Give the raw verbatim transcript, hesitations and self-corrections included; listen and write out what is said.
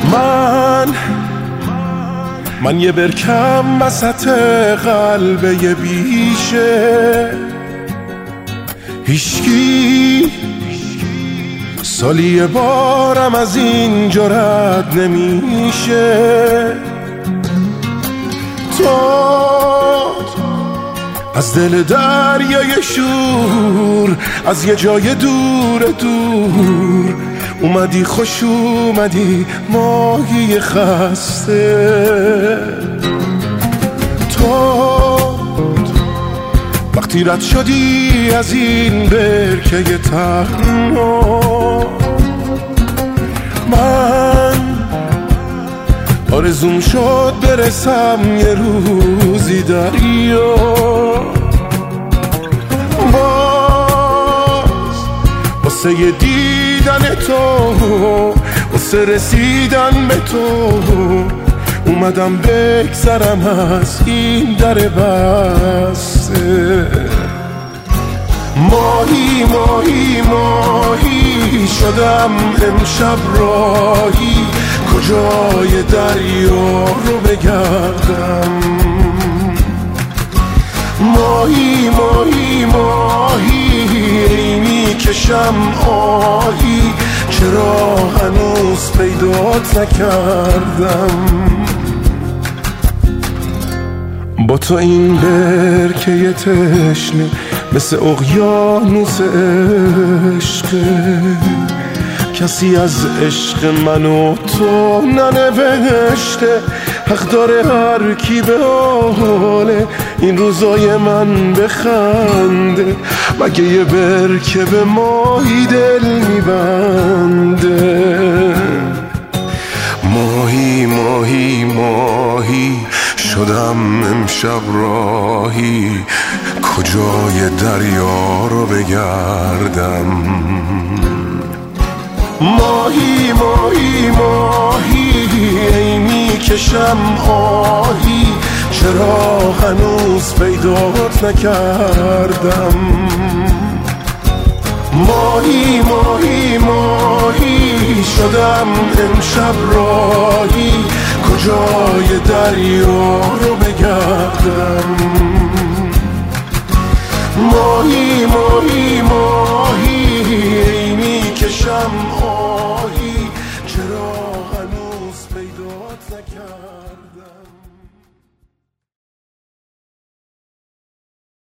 من من یه برکم وسط قلب یه بیشه، هیچکی سالی یه بارم از اینجا رد نمیشه. تو از دل دریای شور، از یه جای دور دور اومدی، خوش اومدی ماهی خسته. تو وقتی رد شدی از این برکه تنها، من آرزوم شد برسم یه روزی دریا. باز واسه یه دیدن تو، واسه رسیدن به تو اومدم بگذرم از این در بسته. ماهی ماهی ماهی شدم امشب راهی، کجای دریا رو بگردم. ماهی ماهی ماهی میکشم آهی، چرا هنوز پیدات نکردم. با تو این برکه تشنه مثل اقیانوس عشقه، کسی از عشق من و تو ننوشته. حق داره هر کی به حال این روزای من بخنده، مگه یه برکه به ماهی دل میبنده. ماهی ماهی ماهی شدم امشب راهی، کجای دریا رو بگردم. ماهی ماهی ماهی ای میکشم آهی، چرا هنوز پیدات نکردم. ماهی ماهی ماهی شدم امشب راهی، کجای دریا رو بگردم. ماهی ماهی ماهی ای میکشم آهی، چرا هنوز پیدات نکردم.